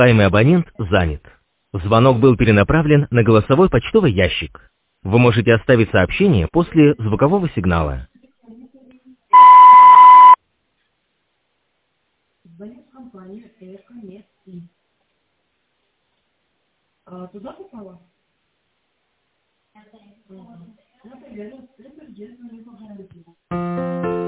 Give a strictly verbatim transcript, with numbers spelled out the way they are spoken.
Вызываемый абонент занят. Звонок был перенаправлен на голосовой почтовый ящик. Вы можете оставить сообщение после звукового сигнала. Звонит компания Экомедси. А туда попала? Ага. Это я, это я, это я,